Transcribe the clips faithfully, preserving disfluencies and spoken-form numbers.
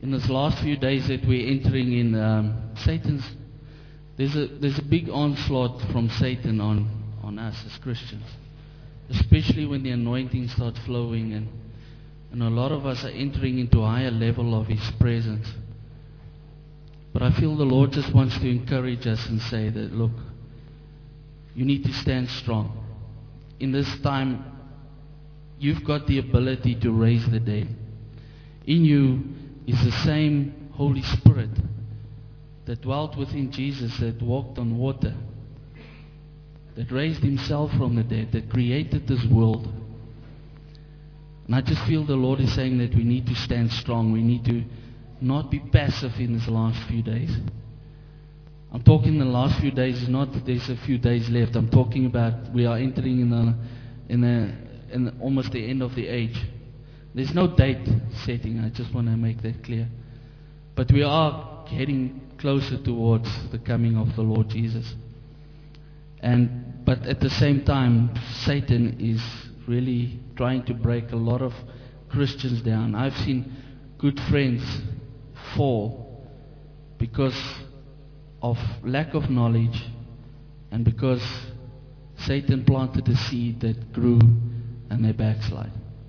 in this last few days that we're entering in, um, Satan's, there's a there's a big onslaught from Satan on, on us as Christians, especially when the anointing starts flowing, and, and a lot of us are entering into a higher level of His presence. But I feel the Lord just wants to encourage us and say that, look, you need to stand strong. In this time, you've got the ability to raise the dead. In you is the same Holy Spirit that dwelt within Jesus, that walked on water, that raised Himself from the dead, that created this world. And I just feel the Lord is saying that we need to stand strong. We need to not be passive in these last few days. I'm talking the last few days, is not that there's a few days left. I'm talking about we are entering in a, in a, in almost the end of the age. There's no date setting. I just want to make that clear. But we are heading closer towards the coming of the Lord Jesus. And but at the same time, Satan is really trying to break a lot of Christians down. I've seen good friends fall because of lack of knowledge, and because Satan planted a seed that grew and they backslide.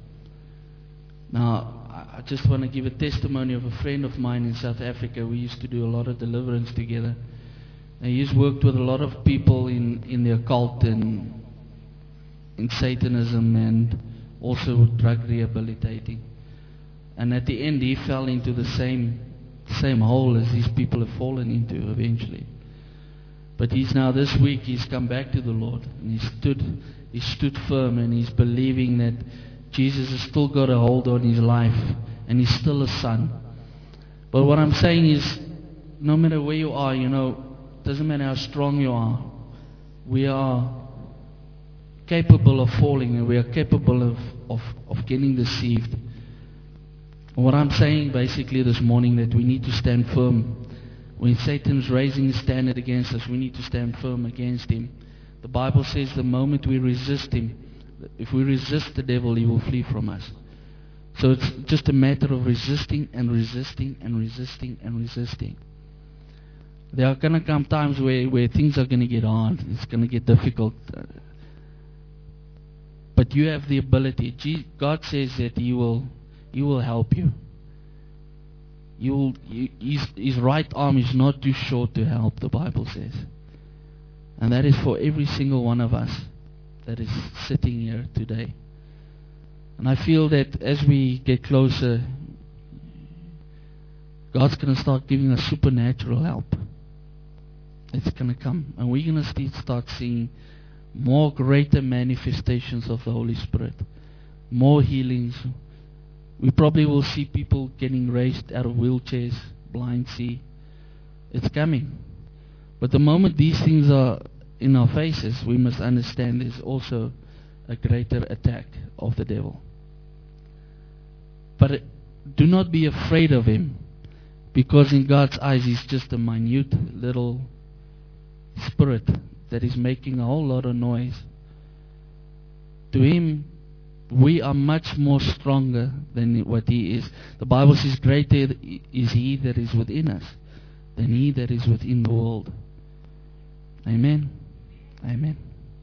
Now, I just want to give a testimony of a friend of mine in South Africa. We used to do a lot of deliverance together. And he's worked with a lot of people in, in the occult and in Satanism, and also drug rehabilitating. And at the end, he fell into the same same hole as these people have fallen into eventually. But he's now, this week, he's come back to the Lord, and he stood, he stood firm, and he's believing that Jesus has still got a hold on his life, and he's still a son. But what I'm saying is, no matter where you are, you know, doesn't matter how strong you are, we are capable of falling, and we are capable of, of, of getting deceived. What I'm saying basically this morning, that we need to stand firm. When Satan's raising his standard against us, we need to stand firm against him. The Bible says the moment we resist him, if we resist the devil, he will flee from us. So it's just a matter of resisting and resisting and resisting and resisting. There are going to come times where, where things are going to get hard. It's going to get difficult. But you have the ability. God says that He will He will help you. You will, you, his, his right arm is not too short to help, the Bible says. And that is for every single one of us that is sitting here today. And I feel that as we get closer, God's going to start giving us supernatural help. It's going to come. And we're going to start seeing more greater manifestations of the Holy Spirit. More healings. We probably will see people getting raised out of wheelchairs, blind see. It's coming. But the moment these things are in our faces, we must understand there's also a greater attack of the devil. But do not be afraid of him, because in God's eyes he's just a minute little spirit that is making a whole lot of noise. To him, we are much more stronger than what he is. The Bible says, greater is he that is within us than he that is within the world. Amen. Amen.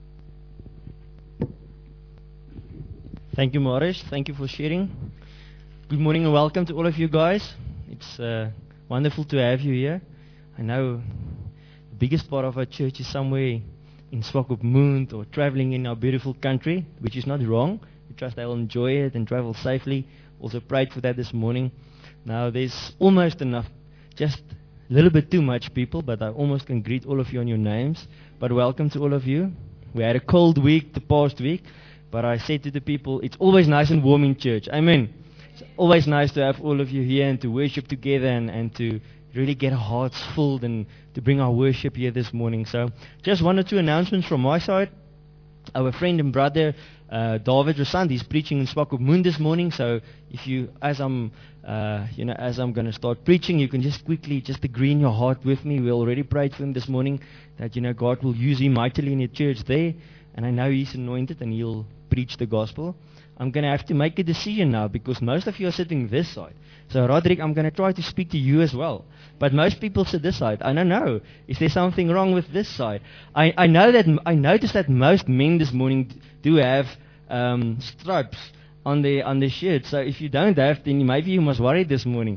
Thank you, Marish. Thank you for sharing. Good morning and welcome to all of you guys. It's uh, wonderful to have you here. I know the biggest part of our church is somewhere in Swakopmund or traveling in our beautiful country, which is not wrong. We trust they'll enjoy it and travel safely. Also prayed for that this morning. Now there's almost enough, just a little bit too much people, but I almost can greet all of you on your names. But welcome to all of you. We had a cold week the past week, but I said to the people, it's always nice and warm in church. Amen. It's always nice to have all of you here and to worship together and, and to really get our hearts filled and to bring our worship here this morning. So just one or two announcements from my side. Our friend and brother uh, David Rosand, he's preaching in Swakopmund this morning. So if you, as I'm, uh, you know, as I'm going to start preaching, you can just quickly just agree in your heart with me. We already prayed for him this morning that, you know, God will use him mightily in the church there, and I know he's anointed and he'll preach the gospel. I'm going to have to make a decision now because most of you are sitting this side. So Roderick, I'm going to try to speak to you as well. But most people sit this side. I don't know. Is there something wrong with this side? I, I know that I noticed that most men this morning do have um, stripes on their on their shirt. So if you don't have, then maybe you must worry this morning.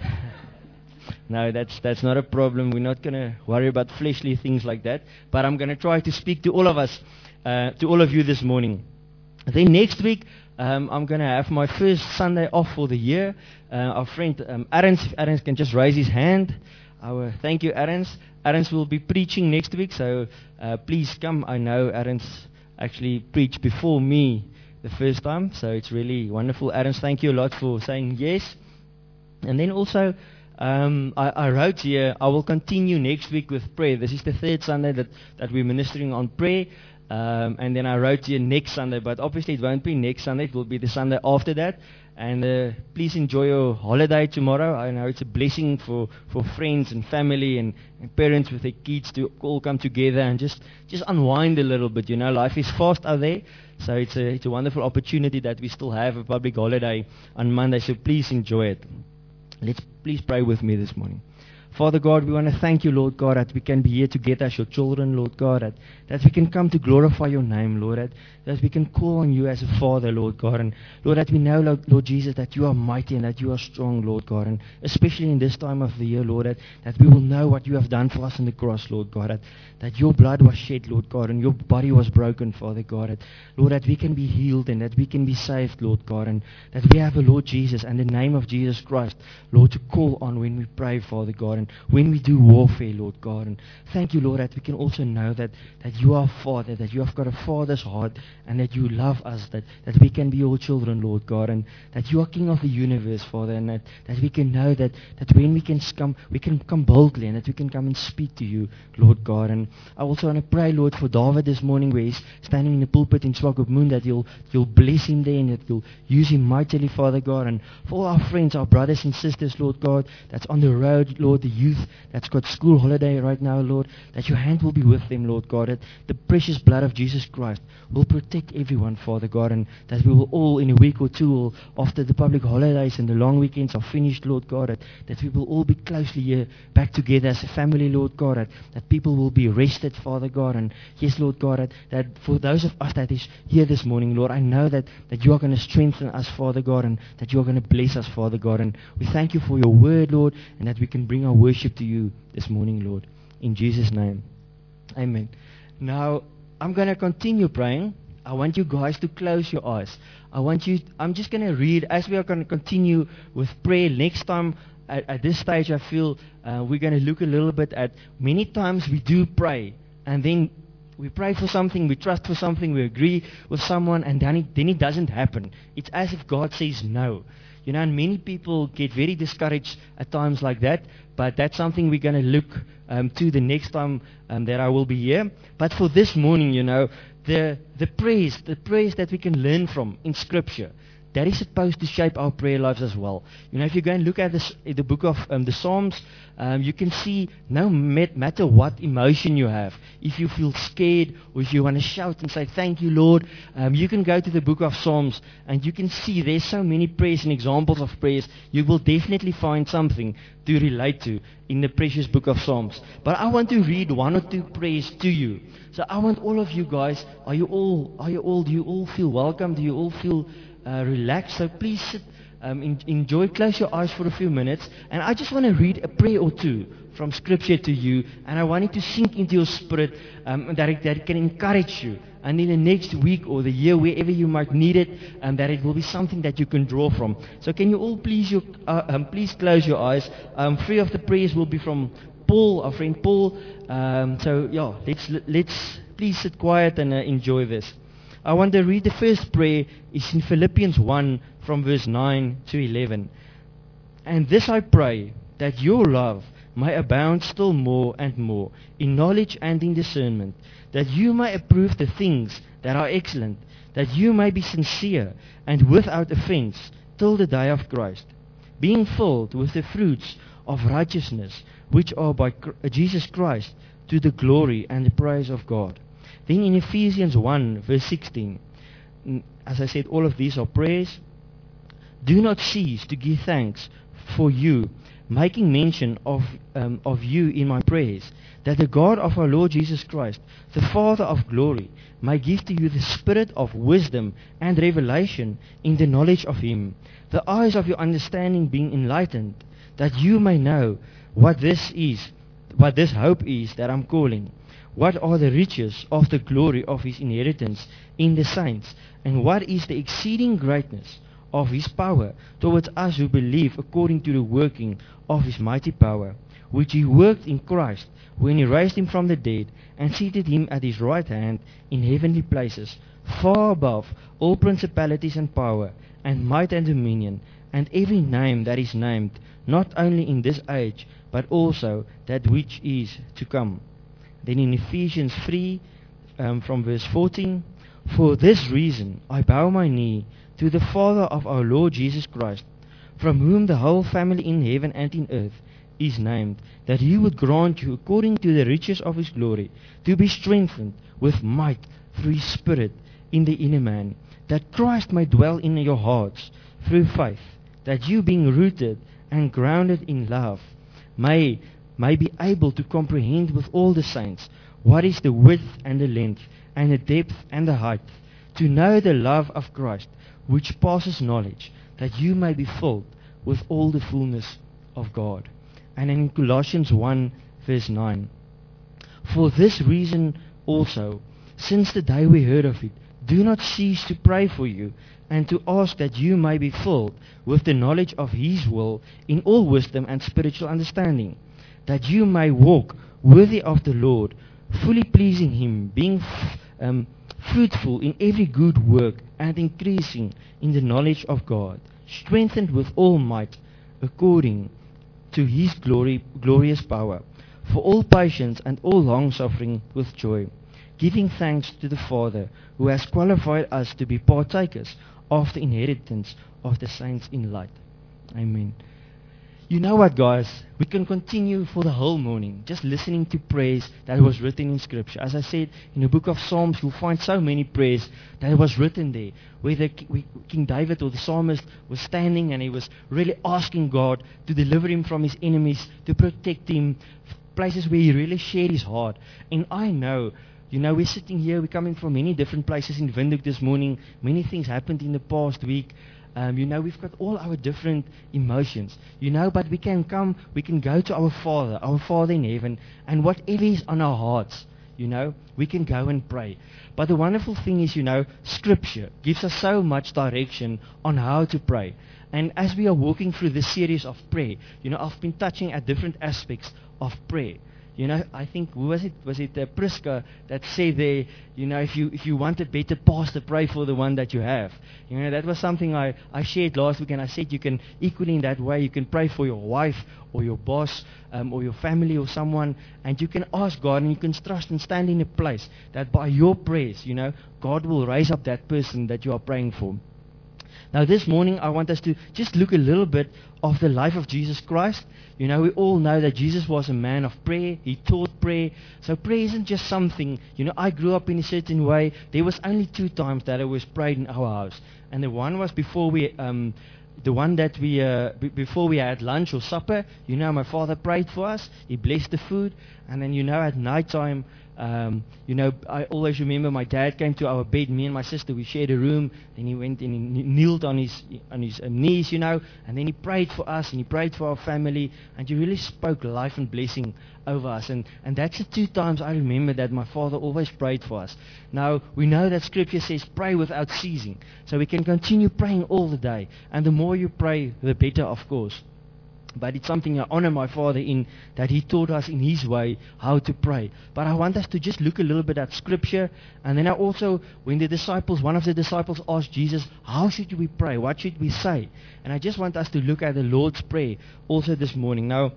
No, that's that's not a problem. We're not going to worry about fleshly things like that. But I'm going to try to speak to all of us, uh, to all of you this morning. Then next week, um, I'm going to have my first Sunday off for the year. Uh, our friend um, Arens, if Arens can just raise his hand. Our, thank you, Arens. Arens will be preaching next week, so uh, please come. I know Arens actually preached before me the first time, so it's really wonderful. Arens, thank you a lot for saying yes. And then also, um, I, I wrote here, I will continue next week with prayer. This is the third Sunday that, that we're ministering on prayer. Um, and then I wrote here next Sunday, but obviously it won't be next Sunday. It will be the Sunday after that. And uh, please enjoy your holiday tomorrow. I know it's a blessing for, for friends and family and, and parents with their kids to all come together and just, just unwind a little bit. You know, life is fast out there. So it's a, it's a wonderful opportunity that we still have a public holiday on Monday. So please enjoy it. Let's please pray with me this morning. Father God, we want to thank you, Lord God, that we can be here together as your children, Lord God, that, that we can come to glorify your name, Lord, that, that we can call on you as a Father, Lord God, and Lord, that we know, Lord, Lord Jesus, that you are mighty and that you are strong, Lord God, and especially in this time of the year, Lord, that, that we will know what you have done for us on the cross, Lord God, that, that your blood was shed, Lord God, and your body was broken, Father God, that, Lord, that we can be healed and that we can be saved, Lord God, and that we have a Lord Jesus and the name of Jesus Christ, Lord, to call on when we pray, Father God, and when we do warfare, Lord God. And thank you, Lord, that we can also know that, that you are Father, that you have got a Father's heart, and that you love us, that, that we can be your children, Lord God, and that you are King of the universe, Father, and that, that we can know that, that when we can come, we can come boldly, and that we can come and speak to you, Lord God. And I also want to pray, Lord, for David this morning, where he's standing in the pulpit in Swakopmund, that you'll, you'll bless him there, and that you'll use him mightily, Father God. And for all our friends, our brothers and sisters, Lord God, that's on the road, Lord, the youth that's got school holiday right now, Lord, that your hand will be with them, Lord God, that the precious blood of Jesus Christ will protect everyone, Father God, and that we will all in a week or two, or after the public holidays and the long weekends are finished, Lord God, that, that we will all be closely here back together as a family, Lord God, that, that people will be rested, Father God, and yes, Lord God, that, that for those of us that is here this morning, Lord, I know that, that you are going to strengthen us, Father God, and that you are going to bless us, Father God, and we thank you for your word, Lord, and that we can bring our worship to you this morning, Lord. In Jesus' name. Amen. Now, I'm going to continue praying. I want you guys to close your eyes. I want you, I'm just going to read, as we are going to continue with prayer. Next time, at, at this stage, I feel uh, we're going to look a little bit at, many times we do pray, and then we pray for something, we trust for something, we agree with someone, and then it, then it doesn't happen. It's as if God says no. You know, and many people get very discouraged at times like that, but that's something we're going to look um, to the next time um, that I will be here. But for this morning, you know, the the prayers, the prayers that we can learn from in Scripture, that is supposed to shape our prayer lives as well. You know, if you go and look at this, the book of um, the Psalms, um, you can see no matter what emotion you have, if you feel scared or if you want to shout and say, thank you, Lord, um, you can go to the book of Psalms and you can see there's so many prayers and examples of prayers. You will definitely find something to relate to in the precious book of Psalms. But I want to read one or two prayers to you. So I want all of you guys, are you all, are you all, do you all feel welcome? Do you all feel Uh, relax, so please sit, um, in, enjoy, close your eyes for a few minutes, and I just want to read a prayer or two from Scripture to you, and I want it to sink into your spirit, um, that, it, that it can encourage you, and in the next week or the year, wherever you might need it, um, that it will be something that you can draw from. So can you all please, your, uh, um, please close your eyes. Um, three of the prayers will be from Paul, our friend Paul. Um, so yeah, let's let's please sit quiet and uh, enjoy this. I want to read the first prayer. It's in Philippians one from verse nine to eleven. And this I pray, that your love may abound still more and more in knowledge and in discernment, that you may approve the things that are excellent, that you may be sincere and without offense till the day of Christ, being filled with the fruits of righteousness, which are by Jesus Christ, to the glory and the praise of God. Then in Ephesians one verse sixteen, as I said, all of these are prayers. Do not cease to give thanks for you, making mention of um, of you in my prayers, that the God of our Lord Jesus Christ, the Father of glory, may give to you the spirit of wisdom and revelation in the knowledge of him, the eyes of your understanding being enlightened, that you may know what this is, what this hope is that I'm calling, what are the riches of the glory of his inheritance in the saints, and what is the exceeding greatness of his power towards us who believe, according to the working of his mighty power, which he worked in Christ when he raised him from the dead and seated him at his right hand in heavenly places, far above all principalities and power and might and dominion, and every name that is named, not only in this age, but also that which is to come. Then in Ephesians three, um, from verse fourteen, for this reason I bow my knee to the Father of our Lord Jesus Christ, from whom the whole family in heaven and in earth is named, that he would grant you, according to the riches of his glory, to be strengthened with might through his Spirit in the inner man, that Christ may dwell in your hearts through faith, that you, being rooted and grounded in love, may, may be able to comprehend with all the saints what is the width and the length and the depth and the height, to know the love of Christ, which passes knowledge, that you may be filled with all the fullness of God. And in Colossians one, verse nine, for this reason also, since the day we heard of it, do not cease to pray for you, and to ask that you may be filled with the knowledge of his will in all wisdom and spiritual understanding, that you may walk worthy of the Lord, fully pleasing him, being um, fruitful in every good work, and increasing in the knowledge of God, strengthened with all might according to his glory, glorious power, for all patience and all long-suffering with joy, giving thanks to the Father, who has qualified us to be partakers of the inheritance of the saints in light. Amen. You know what, guys? We can continue for the whole morning just listening to prayers that was written in Scripture. As I said, in the book of Psalms, you'll find so many prayers that was written there, where the, King David or the psalmist was standing and he was really asking God to deliver him from his enemies, to protect him, places where he really shared his heart. And I know, you know, we're sitting here, we're coming from many different places in Windhoek this morning. Many things happened in the past week. Um, you know, we've got all our different emotions, you know, but we can come, we can go to our Father, our Father in heaven, and whatever is on our hearts, you know, we can go and pray. But the wonderful thing is, you know, Scripture gives us so much direction on how to pray. And as we are walking through this series of prayer, you know, I've been touching at different aspects of prayer. You know, I think, who was it? Was it uh, Priska that said there, you know, if you if you want a better pastor, pray for the one that you have. You know, that was something I, I shared last week, and I said you can, equally in that way, you can pray for your wife or your boss um, or your family or someone, and you can ask God, and you can trust and stand in a place that by your prayers, you know, God will raise up that person that you are praying for. Now this morning I want us to just look a little bit of the life of Jesus Christ. You know, we all know that Jesus was a man of prayer. He taught prayer. So prayer isn't just something, you know, I grew up in a certain way. There was only two times that I was prayed in our house. And the one was before we, um, the one that we, uh, b- before we had lunch or supper. You know, my father prayed for us. He blessed the food. And then, you know, at night time, Um, you know, I always remember my dad came to our bed, me and my sister, we shared a room, then he went and he kneeled on his on his uh, knees, you know, and then he prayed for us, and he prayed for our family, and he really spoke life and blessing over us. And, and that's the two times I remember that my father always prayed for us. Now, we know that Scripture says pray without ceasing, so we can continue praying all the day, and the more you pray, the better, of course. But it's something I honor my father in, that he taught us in his way how to pray. But I want us to just look a little bit at Scripture. And then I also, when the disciples, one of the disciples asked Jesus, how should we pray? What should we say? And I just want us to look at the Lord's Prayer also this morning. Now,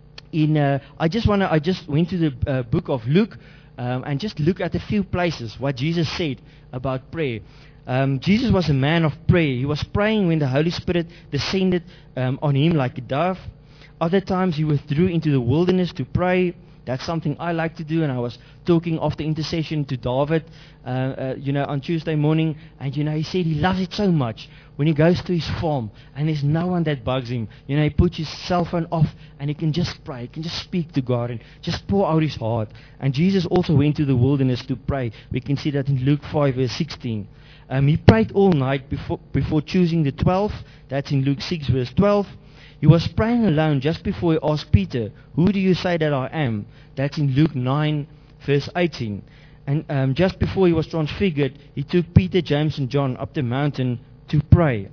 in uh, I just want to, I just went to the uh, book of Luke um, and just look at a few places what Jesus said about prayer. Um, Jesus was a man of prayer. He was praying when the Holy Spirit descended um, on him like a dove. Other times he withdrew into the wilderness to pray. That's something I like to do, and I was talking after intercession to David, uh, uh, you know, on Tuesday morning, and, you know, he said he loves it so much when he goes to his farm, and there's no one that bugs him. You know, he puts his cell phone off, and he can just pray, he can just speak to God, and just pour out his heart. And Jesus also went to the wilderness to pray. We can see that in Luke five, verse sixteen. Um, he prayed all night before, before choosing the twelve. That's in Luke six, verse twelve. He was praying alone just before he asked Peter, "Who do you say that I am?" That's in Luke nine, verse eighteen. And um, just before he was transfigured, he took Peter, James, and John up the mountain to pray.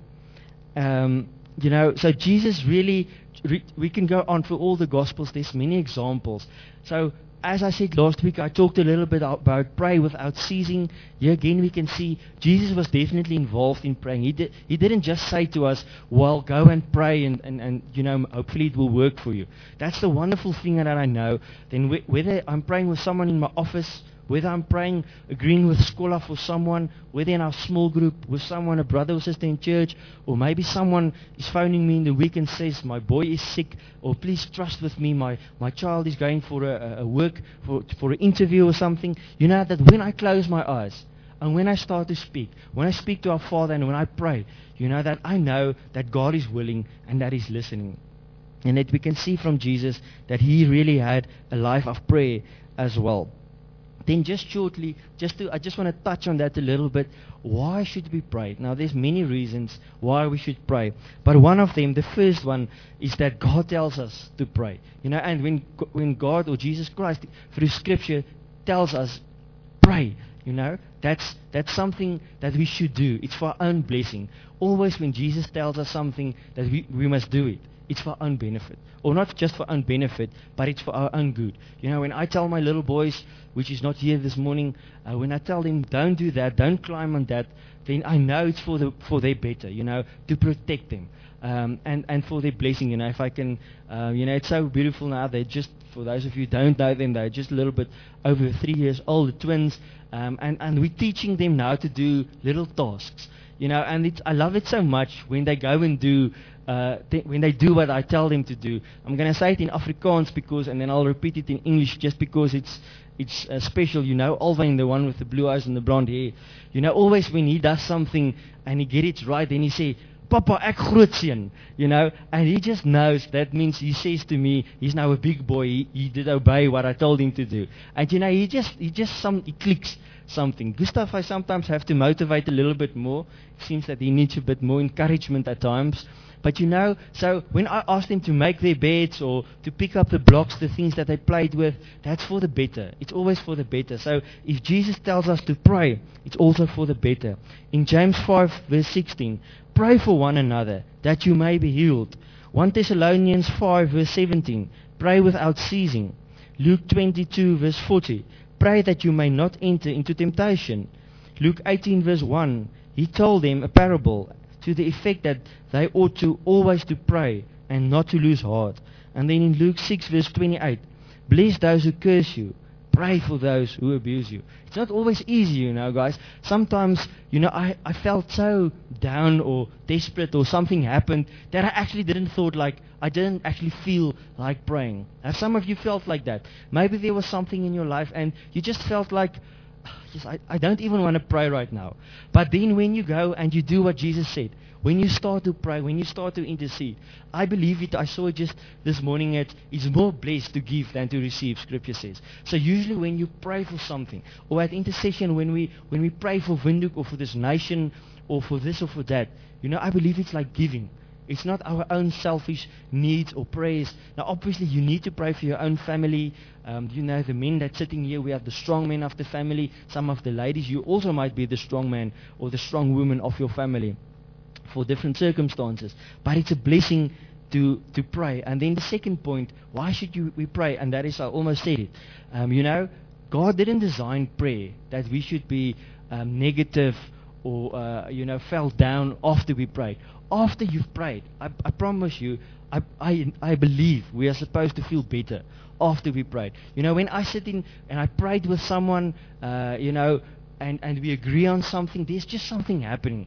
Um, you know, so Jesus really, re- we can go on for all the Gospels. There's many examples. So, as I said last week, I talked a little bit about pray without ceasing. Here again, we can see Jesus was definitely involved in praying. He did, he didn't just say to us, well, go and pray and, and, and, you know, hopefully it will work for you. That's the wonderful thing that I know. Then wh- whether I'm praying with someone in my office, whether I'm praying, agreeing with scholar for someone, whether in our small group with someone, a brother or sister in church, or maybe someone is phoning me in the week and says, my boy is sick, or please trust with me, my, my child is going for a, a work, for, for an interview or something. You know that when I close my eyes, and when I start to speak, when I speak to our Father and when I pray, you know that I know that God is willing and that He's listening. And that we can see from Jesus that He really had a life of prayer as well. Then just shortly, just to, I just want to touch on that a little bit. Why should we pray? Now, there's many reasons why we should pray. But one of them, the first one, is that God tells us to pray. You know, and when when God or Jesus Christ, through Scripture, tells us, pray, you know, that's that's something that we should do. It's for our own blessing. Always when Jesus tells us something, that we, we must do it. It's for our own benefit. Or not just for our own benefit, but it's for our own good. You know, when I tell my little boys, which is not here this morning, uh, when I tell them, don't do that, don't climb on that, then I know it's for the for their better, you know, to protect them. Um, and, and for their blessing, you know, if I can, uh, you know, it's so beautiful now. They're just, for those of you who don't know them, they're just a little bit over three years old, the twins. Um, and, and we're teaching them now to do little tasks. You know, and it's, I love it so much when they go and do Uh, th- when they do what I tell them to do. I'm going to say it in Afrikaans because, and then I'll repeat it in English just because it's it's uh, special, you know. Alvin, the one with the blue eyes and the blonde hair, you know, always when he does something and he gets it right, then he say, "Papa, ek grootseun," you know, and he just knows that means he says to me, he's now a big boy. He, he did obey what I told him to do, and you know, he just he just some he clicks something. Gustav, I sometimes have to motivate a little bit more. It seems that he needs a bit more encouragement at times. But you know, so when I ask them to make their beds or to pick up the blocks, the things that they played with, that's for the better. It's always for the better. So if Jesus tells us to pray, it's also for the better. In James five, verse sixteen, pray for one another that you may be healed. First Thessalonians five, verse seventeen, pray without ceasing. Luke twenty-two, verse forty, pray that you may not enter into temptation. Luke eighteen, verse one, he told them a parable to the effect that they ought to always to pray and not to lose heart. And then in Luke six, verse twenty-eight, bless those who curse you, pray for those who abuse you. It's not always easy, you know, guys. Sometimes, you know, I, I felt so down or desperate or something happened that I actually didn't thought like, I didn't actually feel like praying. Have some of you felt like that? Maybe there was something in your life and you just felt like, Just, I, I don't even want to pray right now. But then when you go and you do what Jesus said, when you start to pray, when you start to intercede, I believe it, I saw it just this morning, it is more blessed to give than to receive, Scripture says. So usually when you pray for something, or at intercession, when we when we pray for Windhoek or for this nation, or for this or for that, you know, I believe it's like giving. It's not our own selfish needs or prayers. Now, obviously, you need to pray for your own family. Um, you know, the men that's sitting here, we have the strong men of the family. Some of the ladies, you also might be the strong man or the strong woman of your family for different circumstances. But it's a blessing to to pray. And then the second point, why should you we pray? And that is, I almost said it. Um, you know, God didn't design prayer that we should be um, negative or, uh, you know, fell down after we prayed. After you've prayed, I, I promise you, I, I I believe we are supposed to feel better after we prayed. You know, when I sit in and I prayed with someone, uh, you know, and, and we agree on something, there's just something happening.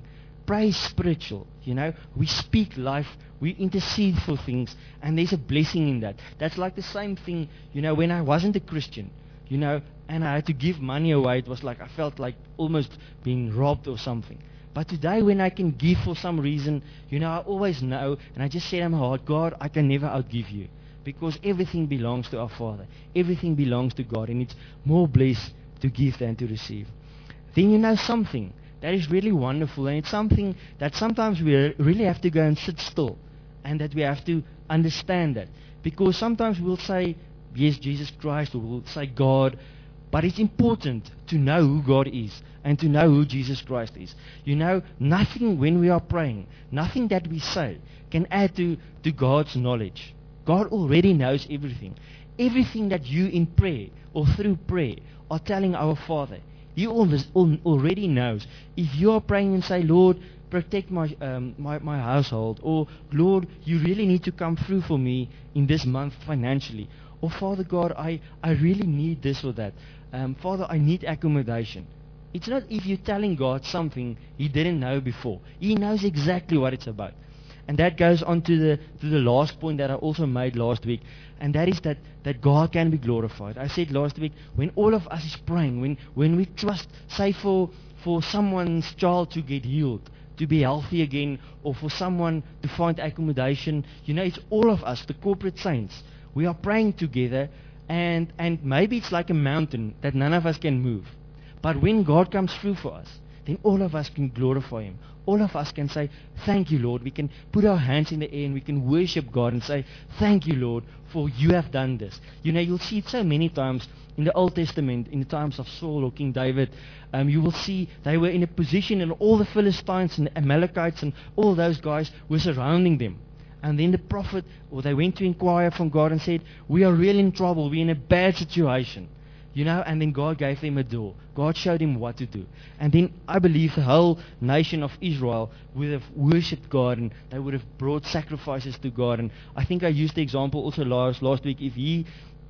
prayer is spiritual. You know, we speak life, we intercede for things, and there's a blessing in that. That's like the same thing, you know, when I wasn't a Christian, you know, and I had to give money away. It was like I felt like almost being robbed or something. But today when I can give for some reason, you know, I always know, and I just say in my heart, God, I can never outgive you. Because everything belongs to our Father. Everything belongs to God, and it's more blessed to give than to receive. Then you know something that is really wonderful, and it's something that sometimes we really have to go and sit still, and that we have to understand that. Because sometimes we'll say, yes, Jesus Christ, or we'll say God, but it's important to know who God is and to know who Jesus Christ is. You know, nothing when we are praying, nothing that we say can add to, to God's knowledge. God already knows everything. Everything that you in prayer or through prayer are telling our Father, He already knows. If you are praying and say, Lord, protect my, um, my my household, or Lord, you really need to come through for me in this month financially, or Father God, I, I really need this or that. Um, Father, I need accommodation. It's not if you're telling God something He didn't know before. He knows exactly what it's about. And that goes on to the to the last point that I also made last week, and that is that, that God can be glorified. I said last week, when all of us is praying, when, when we trust, say for, for someone's child to get healed, to be healthy again, or for someone to find accommodation, you know, it's all of us, the corporate saints. We are praying together, and, and maybe it's like a mountain that none of us can move. But when God comes through for us, then all of us can glorify Him. All of us can say, thank you, Lord. We can put our hands in the air and we can worship God and say, thank you, Lord, for you have done this. You know, you'll see it so many times in the Old Testament, in the times of Saul or King David. Um, you will see they were in a position, and all the Philistines and the Amalekites and all those guys were surrounding them. And then the prophet, or they went to inquire from God and said, we are really in trouble. We're in a bad situation. You know, and then God gave them a door. God showed them what to do. And then I believe the whole nation of Israel would have worshipped God, and they would have brought sacrifices to God. And I think I used the example also last last week. If he,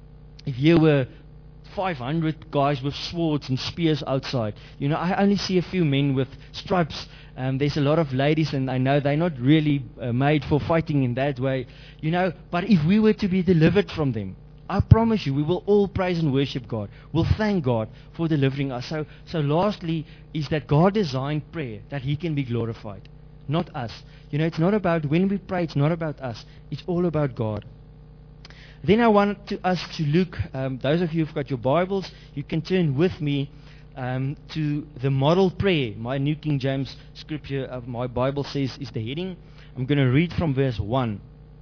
if here were five hundred guys with swords and spears outside, you know, I only see a few men with stripes. Um, there's a lot of ladies, and I know they're not really uh, made for fighting in that way, you know. But if we were to be delivered from them, I promise you, we will all praise and worship God. We'll thank God for delivering us. So, so lastly, is that God designed prayer that He can be glorified, not us. You know, it's not about, when we pray, it's not about us. It's all about God. Then I want to, us to look, um, those of you who've got your Bibles, you can turn with me um, to the model prayer. My New King James scripture of my Bible says, is the heading. I'm going to read from verse one.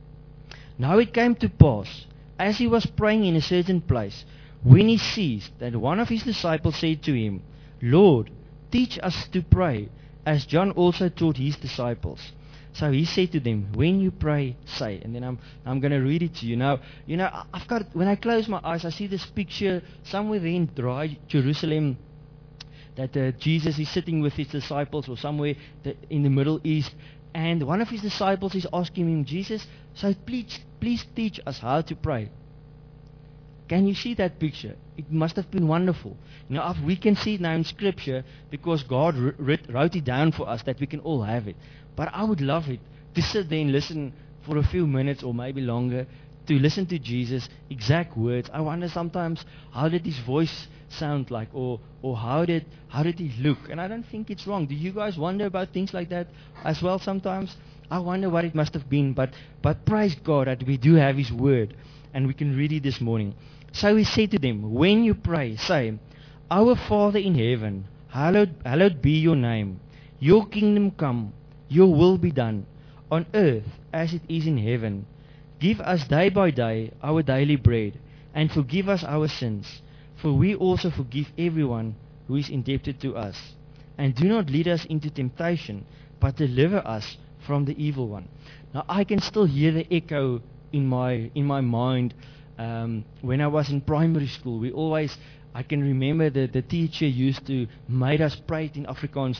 Now it came to pass, as he was praying in a certain place, when he ceased, that one of his disciples said to him, Lord, teach us to pray, as John also taught his disciples. So he said to them, when you pray, say. And then I'm I'm going to read it to you. Now, you know, I've got, when I close my eyes, I see this picture somewhere there in dry Jerusalem, that uh, Jesus is sitting with his disciples, or somewhere the, in the Middle East. And one of his disciples is asking him, Jesus, so please, please teach us how to pray. Can you see that picture? It must have been wonderful. You know, we can see it now in Scripture because God wrote it down for us that we can all have it. But I would love it to sit there and listen for a few minutes or maybe longer, to listen to Jesus' exact words. I wonder sometimes, how did his voice sound like, or or how did how did he look? And I don't think it's wrong. Do you guys wonder about things like that as well sometimes? I wonder what it must have been, but but praise God that we do have his word and we can read it this morning. So he said to them, when you pray, say, Our Father in heaven, hallowed, hallowed be your name. Your kingdom come, your will be done, on earth as it is in heaven. Give us day by day our daily bread, and forgive us our sins, for we also forgive everyone who is indebted to us. And do not lead us into temptation, but deliver us from the evil one. Now I can still hear the echo in my in my mind. Um, when I was in primary school, we always, I can remember that the teacher used to make us pray in Afrikaans.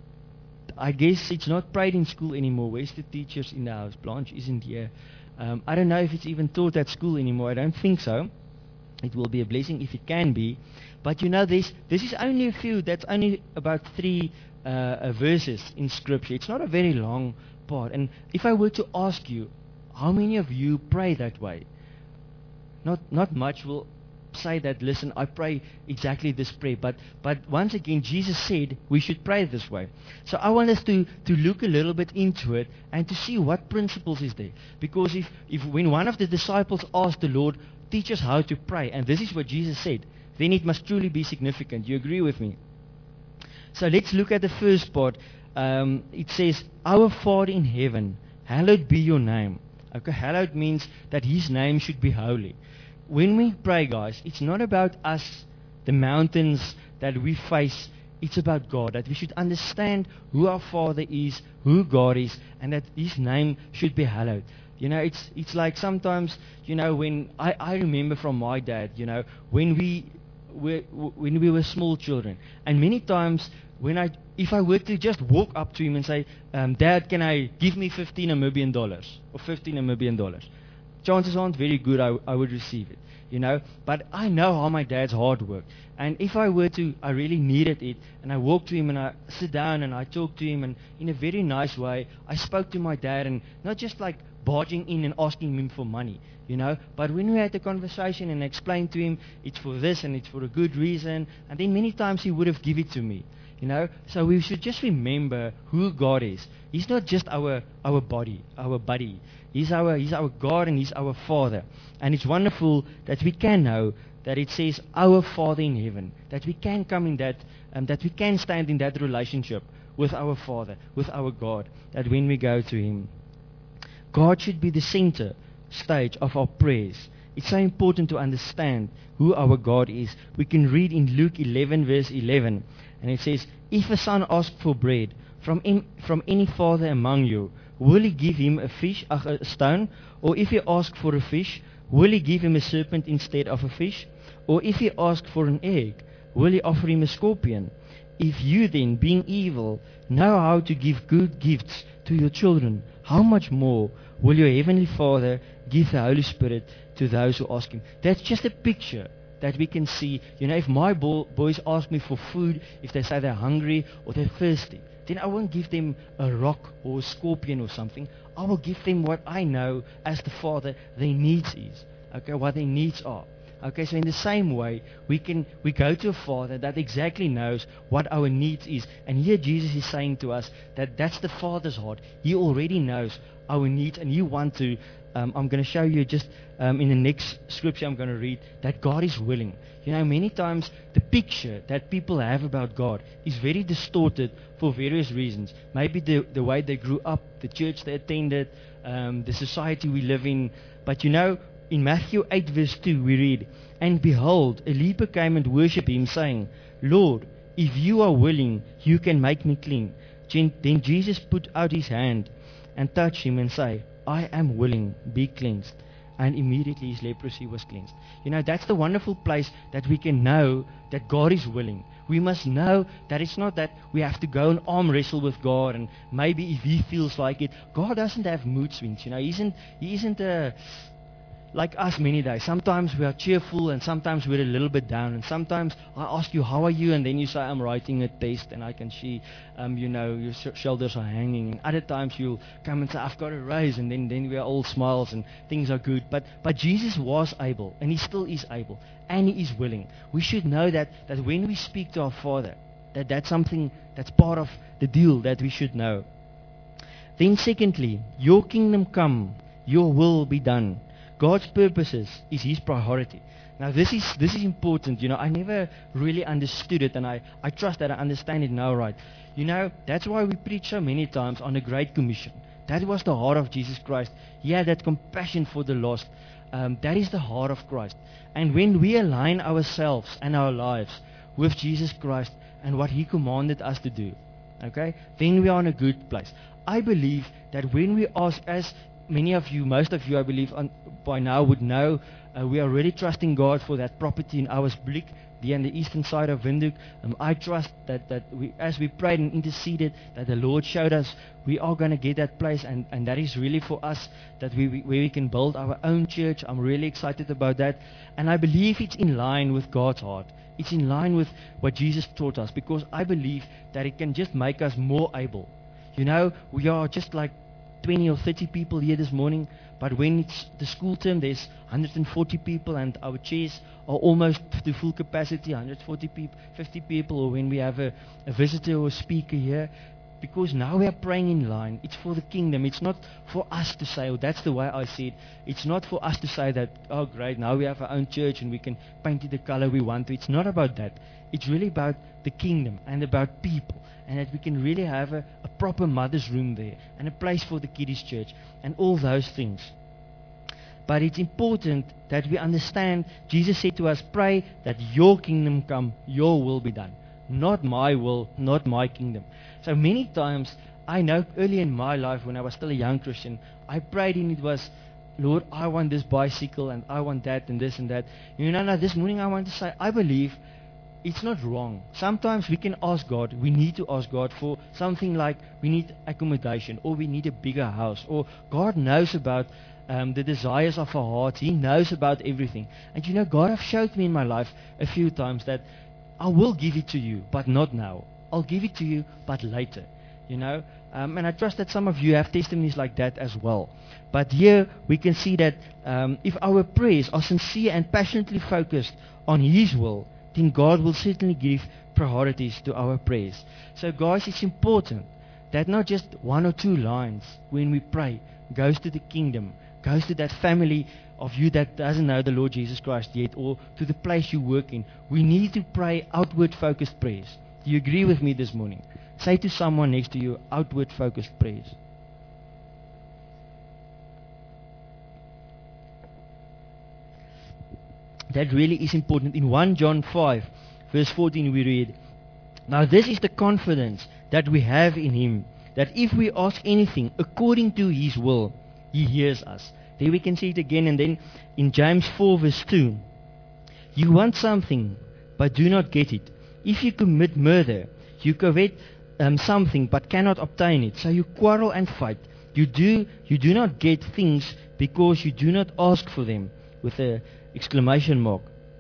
I guess it's not prayed in school anymore. Where's the teachers in the house? Blanche isn't here. Um, I don't know if it's even taught at school anymore. I don't think so. It will be a blessing if it can be. But you know, this this is only a few. That's only about three uh, uh, verses in Scripture. It's not a very long part. And if I were to ask you, how many of you pray that way? Not not much will say that, listen, I pray exactly this prayer. But but once again, Jesus said we should pray this way. So I want us to, to look a little bit into it and to see what principles is there. Because if, if when one of the disciples asked the Lord, teach us how to pray, and this is what Jesus said, then it must truly be significant. You agree with me? So let's look at the first part. Um, it says, Our Father in heaven, hallowed be your name. Okay, hallowed means that His name should be holy. When we pray, guys, it's not about us, the mountains that we face. It's about God, that we should understand who our Father is, who God is, and that His name should be hallowed. You know, it's it's like sometimes, you know, when I, I remember from my dad, you know, when we were when we were small children, and many times when I if I were to just walk up to him and say, um, Dad, can I give me fifteen Namibian dollars or fifteen Namibian dollars? Chances aren't very good I, I would receive it, you know. But I know how my dad's hard work. And if I were to, I really needed it, and I walk to him and I sit down and I talk to him, and in a very nice way, I spoke to my dad, and not just like barging in and asking him for money, you know. But when we had the conversation and I explained to him, it's for this and it's for a good reason, and then many times he would have given it to me. You know, so we should just remember who God is. He's not just our our body, our buddy. He's our He's our God, and He's our Father. And it's wonderful that we can know that it says our Father in heaven, that we can come in that, um, that we can stand in that relationship with our Father, with our God. That when we go to Him, God should be the center stage of our prayers. It's so important to understand who our God is. We can read in Luke eleven verse eleven. And it says, if a son asks for bread from in, from any father among you, will he give him a fish, a stone? Or if he asks for a fish, will he give him a serpent instead of a fish? Or if he asks for an egg, will he offer him a scorpion? If you then, being evil, know how to give good gifts to your children, how much more will your heavenly Father give the Holy Spirit to those who ask Him? That's just a picture that we can see. You know, if my bo- boys ask me for food, if they say they're hungry or they're thirsty, then I won't give them a rock or a scorpion or something. I will give them what I know as the Father their needs is. Okay, what their needs are. Okay, so in the same way, we can we go to a Father that exactly knows what our needs is. And here Jesus is saying to us that that's the Father's heart. He already knows our needs, and He wants to, um, I'm going to show you just um, in the next scripture I'm going to read, that God is willing. You know, many times the picture that people have about God is very distorted for various reasons. Maybe the, the way they grew up, the church they attended, um, the society we live in. But you know, in Matthew eight verse two we read, and behold, a leper came and worshipped Him, saying, Lord, if you are willing, you can make me clean. Then Jesus put out His hand and touched him and said, I am willing, be cleansed. And immediately his leprosy was cleansed. You know, that's the wonderful place that we can know that God is willing. We must know that it's not that we have to go and arm wrestle with God, and maybe if He feels like it. God doesn't have mood swings, you know. He isn't, he isn't a... like us many days. Sometimes we are cheerful, and sometimes we're a little bit down. And sometimes I ask you, how are you? And then you say, I'm writing a test, and I can see, um, you know, your sh- shoulders are hanging. And other times you'll come and say, I've got a raise, and then, then we are all smiles and things are good. But but Jesus was able, and He still is able, and He is willing. We should know that, that when we speak to our Father, that that's something that's part of the deal that we should know. Then secondly, your kingdom come, your will be done. God's purposes is His priority. Now this is this is important. You know, I never really understood it, and I, I trust that I understand it now, right? You know, that's why we preach so many times on the Great Commission. That was the heart of Jesus Christ. He had that compassion for the lost. Um, that is the heart of Christ. And when we align ourselves and our lives with Jesus Christ and what He commanded us to do, okay, then we are in a good place. I believe that when we ask, as many of you, most of you, I believe, on, by now would know, uh, we are really trusting God for that property in Ouwersblik, the on the eastern side of Windhoek. Um, I trust that, that we, as we prayed and interceded, that the Lord showed us we are going to get that place, and, and that is really for us, that we, we where we can build our own church. I'm really excited about that, and I believe it's in line with God's heart. It's in line with what Jesus taught us, because I believe that it can just make us more able. You know, we are just like twenty or thirty people here this morning, but when it's the school term, there's one hundred forty people, and our chairs are almost to full capacity, one hundred forty people, fifty people, or when we have a, a visitor or a speaker here. Because now we are praying in line. It's for the kingdom. It's not for us to say, oh, that's the way I see it. It's not for us to say that, oh great, now we have our own church and we can paint it the color we want to. It's not about that. It's really about the kingdom and about people. And that we can really have a, a proper mother's room there, and a place for the kiddies church, and all those things. But it's important that we understand, Jesus said to us, pray that your kingdom come, your will be done. Not my will, not my kingdom. So many times, I know early in my life when I was still a young Christian, I prayed and it was, Lord, I want this bicycle and I want that and this and that. You know, now this morning I want to say, I believe it's not wrong. Sometimes we can ask God, we need to ask God for something like we need accommodation, or we need a bigger house, or God knows about um, the desires of our hearts. He knows about everything. And you know, God has showed me in my life a few times that I will give it to you, but not now. I'll give it to you, but later. You know, um, and I trust that some of you have testimonies like that as well. But here we can see that um, if our prayers are sincere and passionately focused on His will, then God will certainly give priorities to our prayers. So guys, it's important that not just one or two lines when we pray goes to the kingdom, goes to that family of you that doesn't know the Lord Jesus Christ yet, or to the place you work in. We need to pray outward-focused prayers. Do you agree with me this morning? Say to someone next to you, outward-focused prayers. That really is important. In First John five, verse fourteen, we read, now this is the confidence that we have in Him, that if we ask anything according to His will, He hears us. There we can see it again. And then in James four, verse two, you want something, but do not get it. If you commit murder, you covet um, something, but cannot obtain it. So you quarrel and fight. You do you do not get things because you do not ask for them, with a exclamation mark.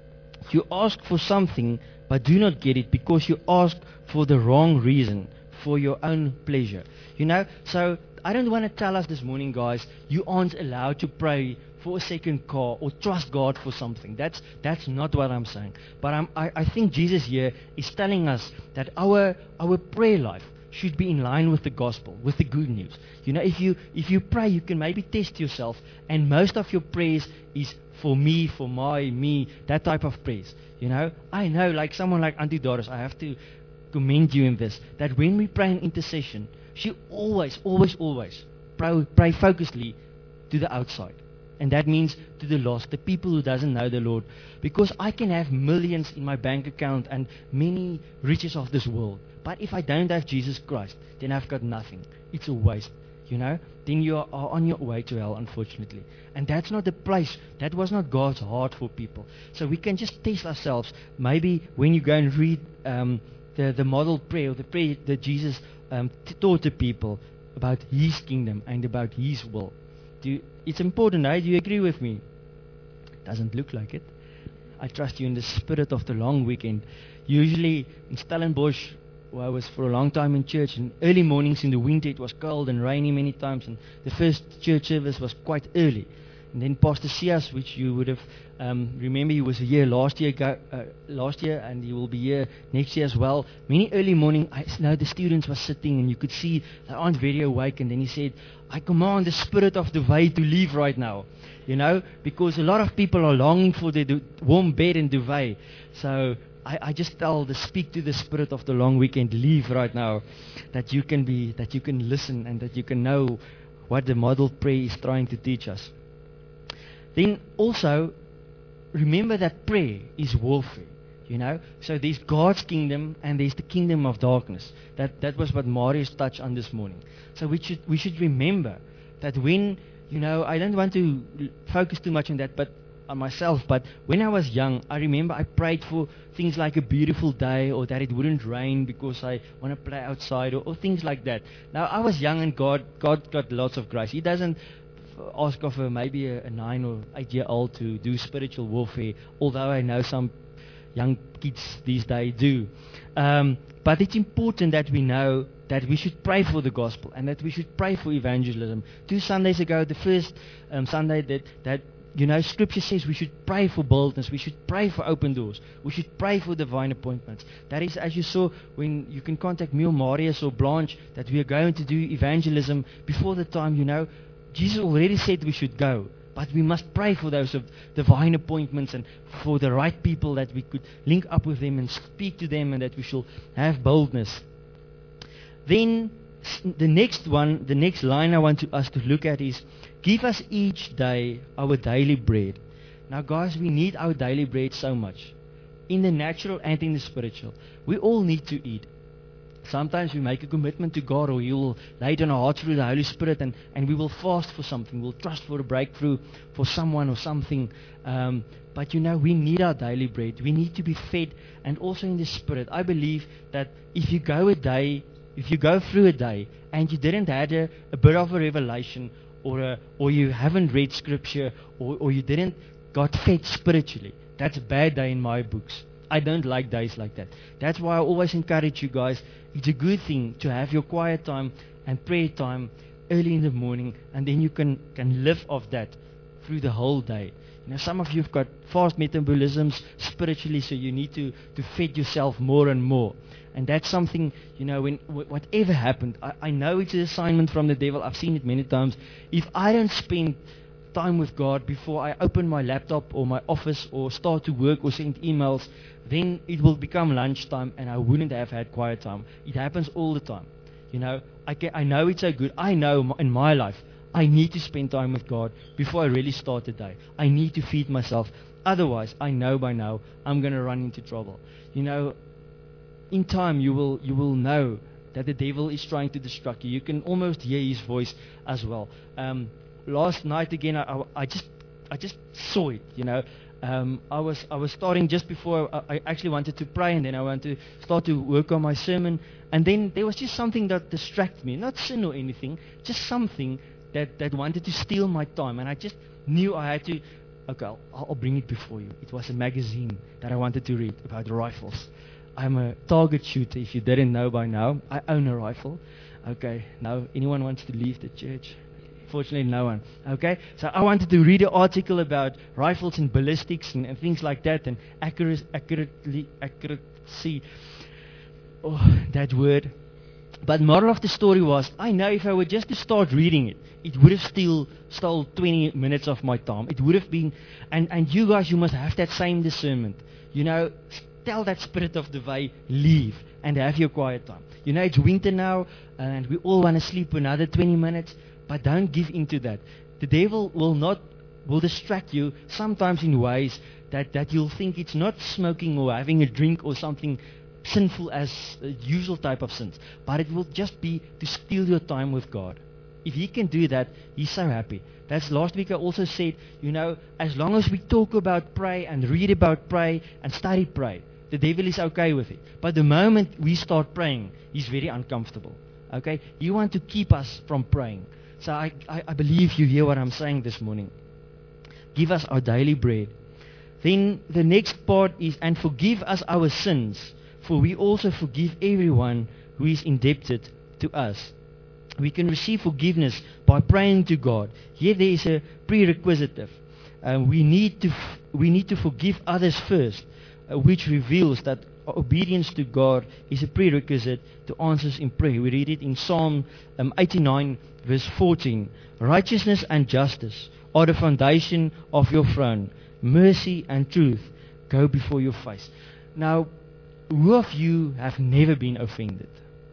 You ask for something, but do not get it because you ask for the wrong reason, for your own pleasure. You know, so I don't want to tell us this morning, guys, you aren't allowed to pray for a second car or trust God for something. That's that's not what I'm saying. But I'm, I, I think Jesus here is telling us that our our prayer life should be in line with the gospel, with the good news. You know, if you if you pray, you can maybe test yourself, and most of your prayers is for me, for my, me, that type of prayers. You know, I know, like someone like Auntie Doris, I have to commend you in this, that when we pray in intercession, she always, always, always pray, pray focusedly to the outside. And that means to the lost, the people who doesn't know the Lord. Because I can have millions in my bank account and many riches of this world. But if I don't have Jesus Christ, then I've got nothing. It's a waste, you know. Then you are on your way to hell, unfortunately. And that's not the place. That was not God's heart for people. So we can just test ourselves. Maybe when you go and read um, the, the model prayer, or the prayer that Jesus um, t- taught the people about His kingdom and about His will. Do you, it's important, eh? Do you agree with me? Doesn't look like it. I trust you in the spirit of the long weekend. Usually in Stellenbosch, where I was for a long time in church, and early mornings in the winter it was cold and rainy many times, and the first church service was quite early. And then Pastor Sias, which you would have um, remember, he was here last year, go, uh, last year, and he will be here next year as well. Many early morning, I know the students were sitting, and you could see they aren't very awake. And then he said, "I command the spirit of duvet to leave right now," you know, because a lot of people are longing for the du- warm bed and duvet. So I, I just tell the speak to the spirit of the long weekend, leave right now, that you can be, that you can listen, and that you can know what the model prayer is trying to teach us. Then also, remember that prayer is warfare, you know. So there's God's kingdom and there's the kingdom of darkness. That that was what Marius touched on this morning. So we should we should remember that when, you know, I don't want to focus too much on that, but on myself. But when I was young, I remember I prayed for things like a beautiful day, or that it wouldn't rain because I want to play outside, or, or things like that. Now I was young, and God God got lots of grace. He doesn't ask of a, maybe a, a nine or eight year old to do spiritual warfare, although I know some young kids these days do. Um, but it's important that we know that we should pray for the gospel and that we should pray for evangelism. Two Sundays ago, the first um, Sunday that, that, you know, Scripture says we should pray for boldness, we should pray for open doors, we should pray for divine appointments. That is, as you saw, when you can contact me or Marius or Blanche, that we are going to do evangelism before the time, you know, Jesus already said we should go. But we must pray for those of divine appointments and for the right people, that we could link up with them and speak to them, and that we shall have boldness. Then the next one, the next line I want to, us to look at is, give us each day our daily bread. Now guys, we need our daily bread so much. In the natural and in the spiritual. We all need to eat. Sometimes we make a commitment to God, or He will lay it on our hearts through the Holy Spirit, and, and we will fast for something. We'll trust for a breakthrough for someone or something. Um, but you know, we need our daily bread. We need to be fed, and also in the Spirit. I believe that if you go a day, if you go through a day, and you didn't have a, a bit of a revelation, or a, or you haven't read Scripture, or, or you didn't got fed spiritually, that's a bad day in my books. I don't like days like that. That's why I always encourage you guys, it's a good thing to have your quiet time and prayer time early in the morning, and then you can, can live off that through the whole day. You know, some of you have got fast metabolisms spiritually, so you need to, to feed yourself more and more. And that's something, you know, when wh- whatever happened, I, I know it's an assignment from the devil. I've seen it many times. If I don't spend time with God before I open my laptop or my office or start to work or send emails, then it will become lunchtime and I wouldn't have had quiet time. It happens all the time. You know, I can, I know it's so good. I know in my life, I need to spend time with God before I really start the day. I need to feed myself. Otherwise, I know by now I'm going to run into trouble. You know, in time you will you will know that the devil is trying to distract you. You can almost hear his voice as well. Um, last night again, I, I, I just I just saw it. You know, um, I was I was starting just before I, I actually wanted to pray, and then I wanted to start to work on my sermon, and then there was just something that distracted me, not sin or anything, just something that that wanted to steal my time, and I just knew I had to. Okay, I'll, I'll bring it before you. It was a magazine that I wanted to read about rifles. I'm a target shooter, if you didn't know by now. I own a rifle. Okay, now anyone wants to leave the church? Fortunately, no one. Okay, so I wanted to read an article about rifles and ballistics and, and things like that, and accuracy, accurately, accuracy. Oh, that word. But moral of the story was, I know if I were just to start reading it, it would have still stole twenty minutes of my time. It would have been, and, and you guys, you must have that same discernment. You know, tell that spirit of the way, leave and have your quiet time. You know, it's winter now, and we all want to sleep another twenty minutes, but don't give in to that. The devil will not, will distract you sometimes in ways that, that you'll think it's not smoking or having a drink or something sinful as the usual type of sins, but it will just be to steal your time with God. If he can do that, he's so happy. That's last week I also said, you know, as long as we talk about pray and read about pray and study pray, the devil is okay with it. But the moment we start praying, he's very uncomfortable. Okay? You want to keep us from praying. So I, I, I believe you hear what I'm saying this morning. Give us our daily bread. Then the next part is, and forgive us our sins, for we also forgive everyone who is indebted to us. We can receive forgiveness by praying to God. Here there is a prerequisite. Uh, we need to f- we need to forgive others first, uh, which reveals that obedience to God is a prerequisite to answers in prayer. We read it in Psalm um, eighty-nine, verse fourteen. Righteousness and justice are the foundation of your throne. Mercy and truth go before your face. Now, who of you have never been offended?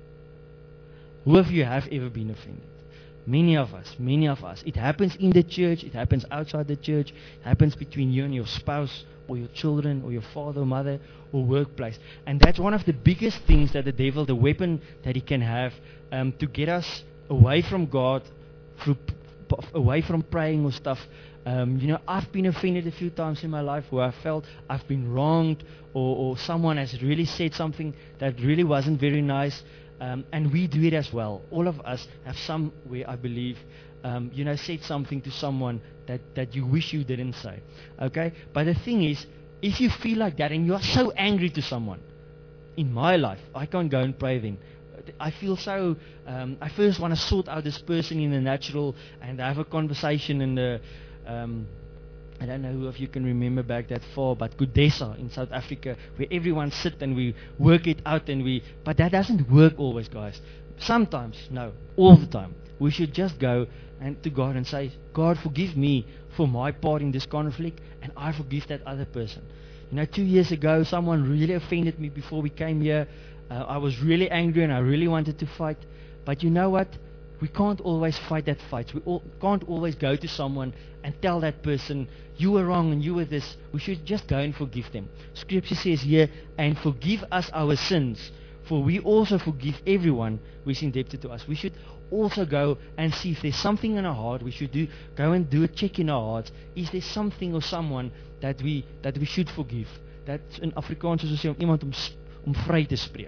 Who of you have ever been offended? Many of us, many of us. It happens in the church, it happens outside the church, it happens between you and your spouse, or your children, or your father or mother, or workplace. And that's one of the biggest things that the devil, the weapon that he can have um, to get us away from God, through, p- away from praying or stuff. Um, you know, I've been offended a few times in my life where I felt I've been wronged, or, or someone has really said something that really wasn't very nice. Um, and we do it as well. All of us have somewhere, I believe, um, you know, said something to someone that, that you wish you didn't say. Okay? But the thing is, if you feel like that and you are so angry to someone, in my life, I can't go and pray then. I feel so, um, I first want to sort out this person in the natural and have a conversation in the, um, I don't know who of you can remember back that far, but Kudesa in South Africa, where everyone sit and we work it out and we, but that doesn't work always, guys. Sometimes, no, all the time. We should just go and to God and say, God, forgive me for my part in this conflict, and I forgive that other person. You know, two years ago, someone really offended me before we came here. Uh, I was really angry and I really wanted to fight. But you know what? We can't always fight that fight. We all, can't always go to someone and tell that person, you were wrong and you were this. We should just go and forgive them. Scripture says here, and forgive us our sins, for we also forgive everyone who is indebted to us. We should also go and see if there's something in our heart. We should do go and do a check in our hearts. Is there something or someone that we that we should forgive? That's in Afrikaans soos ons sê om iemand om om vry te spreek.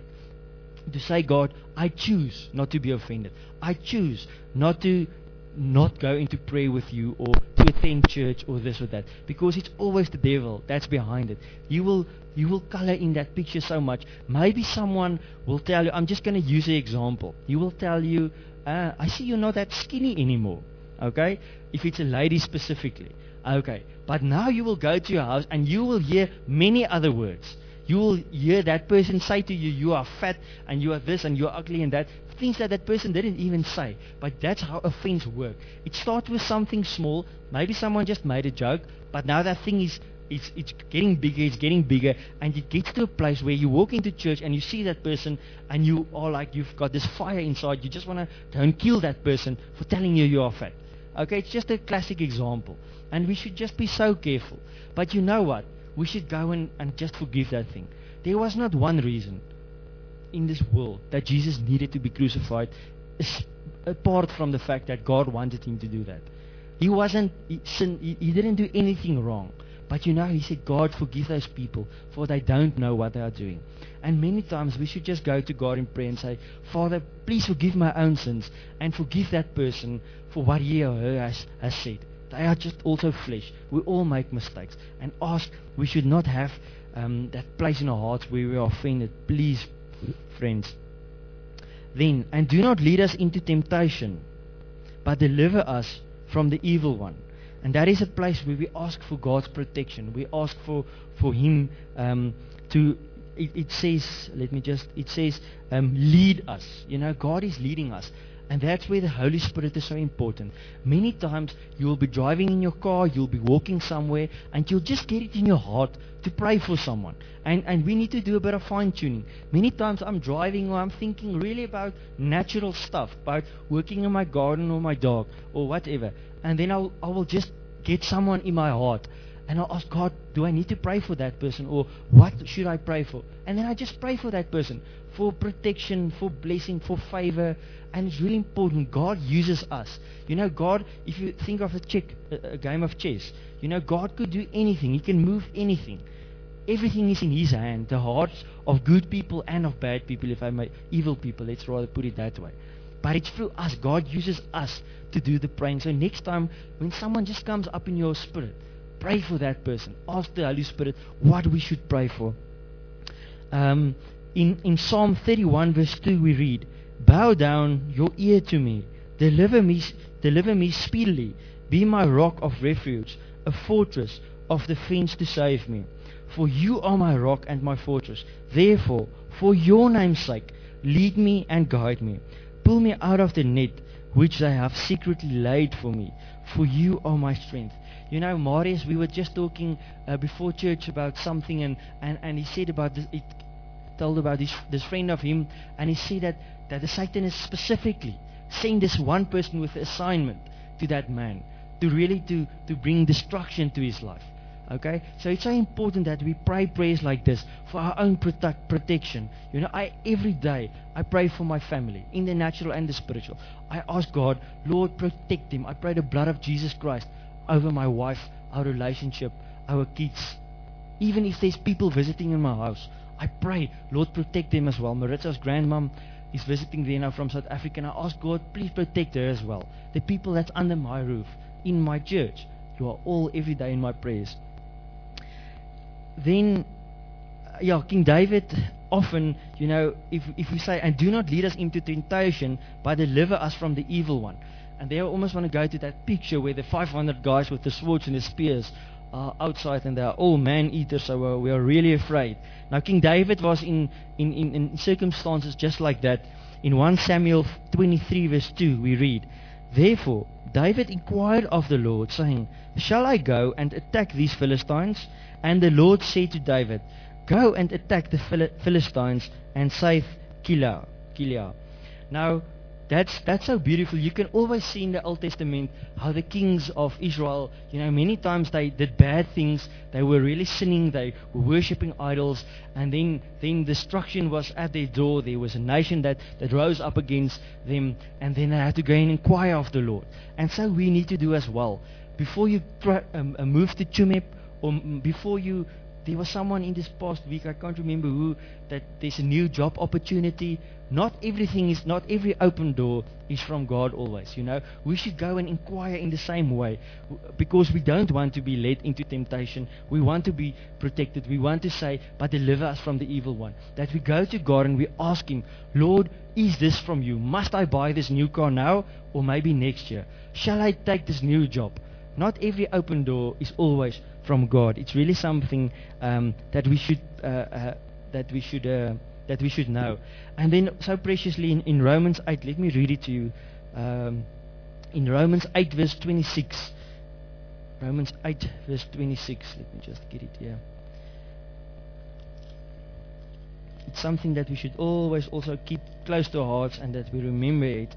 To say, God, I choose not to be offended. I choose not to not go into prayer with you or to attend church or this or that, because it's always the devil that's behind it. You will you will color in that picture so much. Maybe someone will tell you, I'm just going to use an example. He will tell you, uh, I see you're not that skinny anymore. Okay? If it's a lady specifically. Okay. But now you will go to your house and you will hear many other words. You will hear that person say to you, you are fat and you are this and you are ugly and that. Things that that person didn't even say. But that's how offense works. It starts with something small. Maybe someone just made a joke. But now that thing is it's, it's getting bigger, it's getting bigger. And it gets to a place where you walk into church and you see that person and you are like, you've got this fire inside. You just want to go and kill that person for telling you you are fat. Okay, it's just a classic example. And we should just be so careful. But you know what? We should go and, and just forgive that thing. There was not one reason in this world that Jesus needed to be crucified, apart from the fact that God wanted him to do that. He wasn't, he, sin, he, he didn't do anything wrong. But you know, he said, God, forgive those people, for they don't know what they are doing. And many times we should just go to God in prayer and say, Father, please forgive my own sins, and forgive that person for what he or her has, has said. They are just also flesh. We all make mistakes. And ask, we should not have um, that place in our hearts where we are offended. Please, friends. Then, and do not lead us into temptation, but deliver us from the evil one. And that is a place where we ask for God's protection. We ask for, for him um, to, it, it says, let me just, it says, um, lead us. You know, God is leading us. And that's where the Holy Spirit is so important. Many times you'll be driving in your car, you'll be walking somewhere, and you'll just get it in your heart to pray for someone. And and we need to do a bit of fine-tuning. Many times I'm driving or I'm thinking really about natural stuff, about working in my garden or my dog or whatever. And then I'll, I will just get someone in my heart. And I'll ask God, do I need to pray for that person? Or what should I pray for? And then I just pray for that person. For protection, for blessing, for favor. And it's really important. God uses us. You know, God, if you think of a, check, a game of chess, you know, God could do anything. He can move anything. Everything is in His hand. The hearts of good people and of bad people, if I may, evil people, let's rather put it that way. But it's through us. God uses us to do the praying. So next time, when someone just comes up in your spirit, pray for that person. Ask the Holy Spirit what we should pray for. Um, in, in Psalm thirty-one verse two we read, bow down your ear to me. Deliver me, deliver me speedily. Be my rock of refuge, a fortress of defense to save me. For you are my rock and my fortress. Therefore, for your name's sake, lead me and guide me. Pull me out of the net which they have secretly laid for me. For you are my strength. You know, Marius, we were just talking uh, before church about something, and, and, and he said about this, it told about this, this friend of him, and he said that, that the Satanists specifically sent this one person with an assignment to that man, to really to, to bring destruction to his life. Okay? So it's so important that we pray prayers like this for our own protect, protection. You know, I every day I pray for my family, in the natural and the spiritual. I ask God, Lord, protect them. I pray the blood of Jesus Christ over my wife, our relationship, our kids. Even if there's people visiting in my house, I pray, Lord, protect them as well. Maritza's grandmom is visiting there now from South Africa, and I ask God, please protect her as well. The people that's under my roof, in my church, you are all every day in my prayers. then, uh, yeah, King David often, you know, if if we say, and do not lead us into temptation, but deliver us from the evil one. And they almost want to go to that picture where the five hundred guys with the swords and the spears are outside and they are all man-eaters, so uh, we are really afraid. Now, King David was in, in, in, in circumstances just like that. In First Samuel twenty-three verse two we read, Therefore David inquired of the Lord, saying, Shall I go and attack these Philistines? And the Lord said to David, Go and attack the Phil- Philistines and save Keilah. Keilah. Now, That's that's so beautiful. You can always see in the Old Testament how the kings of Israel, you know, many times they did bad things. They were really sinning. They were worshipping idols. And then, then destruction was at their door. There was a nation that, that rose up against them. And then they had to go and inquire of the Lord. And so we need to do as well. Before you try, um, uh, move to Chumep, or m- before you... There was someone in this past week, I can't remember who, that there's a new job opportunity. Not everything is, not every open door is from God always, you know. We should go and inquire in the same way, because we don't want to be led into temptation. We want to be protected. We want to say, but deliver us from the evil one. That we go to God and we ask Him, Lord, is this from you? Must I buy this new car now or maybe next year? Shall I take this new job? Not every open door is always from God. It's really something um, that we should uh, uh, that we should uh, that we should know. And then so preciously in, in Romans eight, let me read it to you. Um, in Romans eight verse twenty-six. Romans eight verse twenty-six. Let me just get it here. It's something that we should always also keep close to our hearts and that we remember it.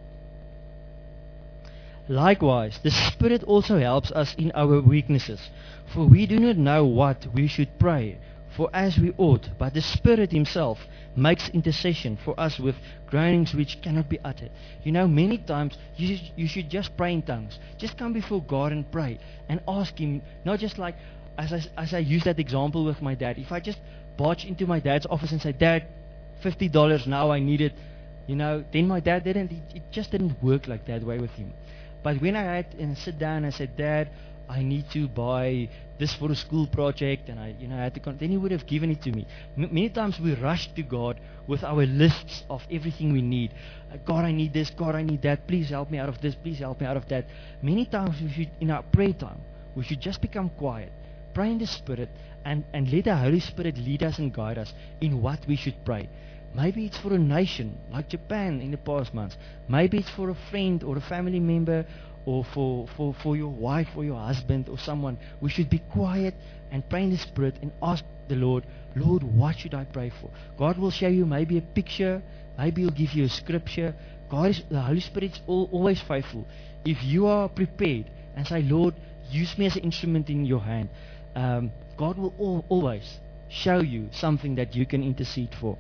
Likewise, the Spirit also helps us in our weaknesses, for we do not know what we should pray for as we ought, but the Spirit Himself makes intercession for us with groanings which cannot be uttered. You know, many times you should, you should just pray in tongues. Just come before God and pray and ask Him, not just like, as I, as I use that example with my dad, if I just barge into my dad's office and say, Dad, fifty dollars now, I need it, you know, then my dad didn't, it, it just didn't work like that way with him. But when I had and sit down and I said, Dad, I need to buy this for a school project, and I, you know, I had to. Con-, then He would have given it to me. M- many times we rush to God with our lists of everything we need. Uh, God, I need this. God, I need that. Please help me out of this. Please help me out of that. Many times we should, in our prayer time, we should just become quiet, pray in the Spirit, and and let the Holy Spirit lead us and guide us in what we should pray. Maybe it's for a nation like Japan in the past months. Maybe it's for a friend or a family member, or for, for, for your wife or your husband or someone. We should be quiet and pray in the Spirit and ask the Lord, Lord, what should I pray for? God will show you maybe a picture. Maybe He'll give you a scripture. God is, the Holy Spirit is all, always faithful. If you are prepared and say, Lord, use me as an instrument in your hand, um, God will all, always show you something that you can intercede for.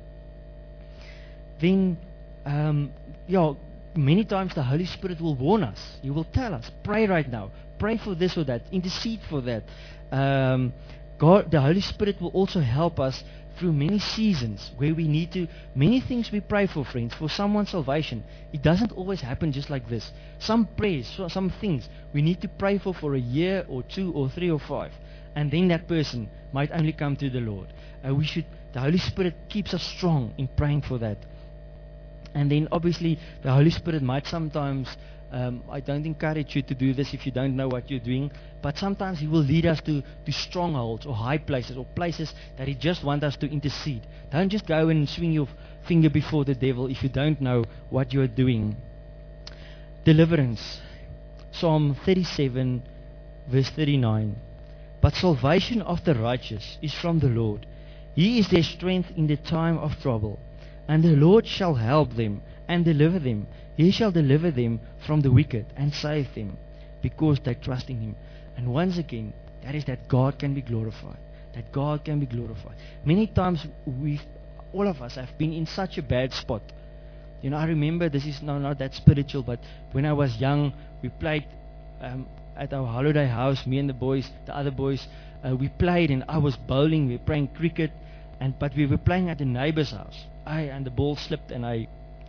Then, um, yeah, many times the Holy Spirit will warn us. He will tell us, pray right now. Pray for this or that. Intercede for that. Um, God, the Holy Spirit will also help us through many seasons where we need to, many things we pray for, friends, for someone's salvation. It doesn't always happen just like this. Some prayers, some things we need to pray for for a year or two or three or five. And then that person might only come to the Lord. Uh, we should, the Holy Spirit keeps us strong in praying for that. And then obviously the Holy Spirit might sometimes, um, I don't encourage you to do this if you don't know what you're doing, but sometimes He will lead us to, to strongholds or high places or places that He just wants us to intercede. Don't just go and swing your finger before the devil if you don't know what you're doing. Deliverance. Psalm thirty-seven verse thirty-nine. But salvation of the righteous is from the Lord. He is their strength in the time of trouble. And the Lord shall help them and deliver them. He shall deliver them from the wicked and save them, because they trust in Him. And once again, that is that God can be glorified. That God can be glorified. Many times we, all of us, have been in such a bad spot. You know, I remember, this is not, not that spiritual, but when I was young, we played um, at our holiday house, me and the boys, the other boys, uh, we played, and I was bowling, we were playing cricket, and but we were playing at the neighbor's house. I and the ball slipped and I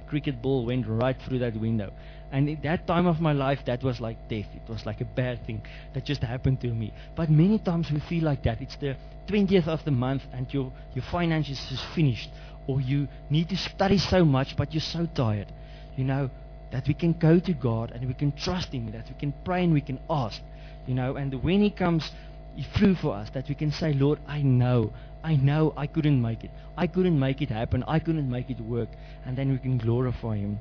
cricket ball went right through that window. And at that time of my life, that was like death. It was like a bad thing that just happened to me. But many times we feel like that. It's the twentieth of the month and your, your finances is finished. Or you need to study so much, but you're so tired. You know, that we can go to God and we can trust Him, that we can pray and we can ask. You know, and when He comes through for us, that we can say, Lord, I know, I know I couldn't make it. I couldn't make it happen. I couldn't make it work. And then we can glorify Him.